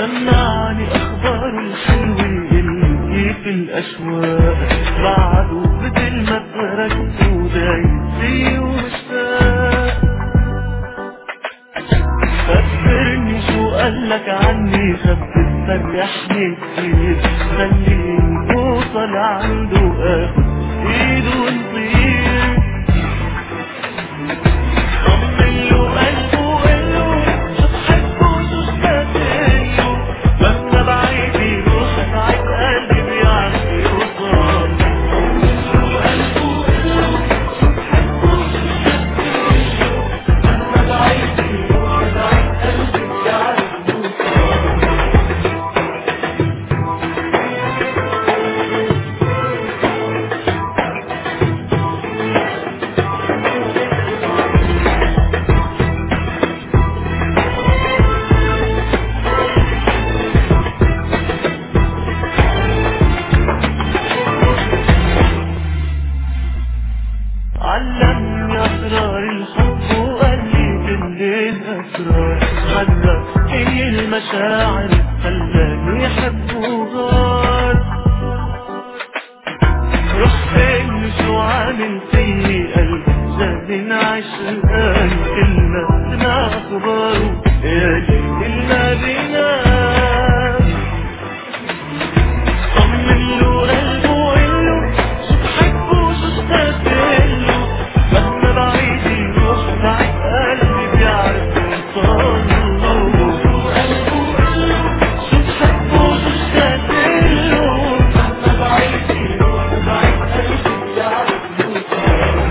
سمعني اخبار الحلو اللي في الاشواق، بعده بدل ما تركت ودايسي ومشتاق. خبرني شو قالك عني، خبر فرحني كتير، خليني اوصل عنده اخد ايده ونطير. طمنله قلبه وقله شو تحبه وشو اشتاقله، لما بعيد يروح بعيد قلبي بيعرف يوصل. طمنله قلبه وقله شو تحبه وشو اشتاقله، لما بعيد يروح بعيد قلبي بيعرف يوصل. علمني أسرار الحب وقال لي كل الأسرار، حرك هي المشاعر خلاني أحب وغار. رحت له شو عامل فيي قلبي جنن عشقان، كلنا سمع أخباره يا ليل ما بينام. طمنله قلبه وقله شو تحبه وشو اشتاقله، مهما بعيد يروح بعيد قلبي بيعرف يوصله. قلبه وقله شو تحبه وشو اشتاقله، مهما بعيد يروح بعيد قلبي بيعرف يوصله.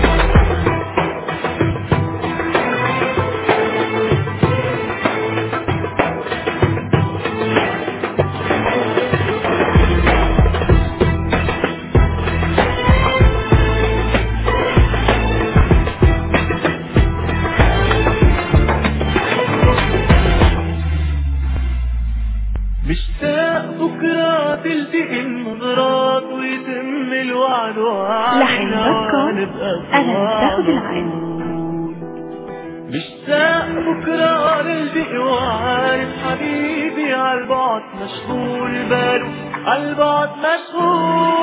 مشتاق بكرة تلتقي النظرات ويتم الوعد وعدنا ونبقى سوا. مشتاق بكرة نلتقي وعارف حبيبي عالبعد مشغول باله، عالبعد مشغول.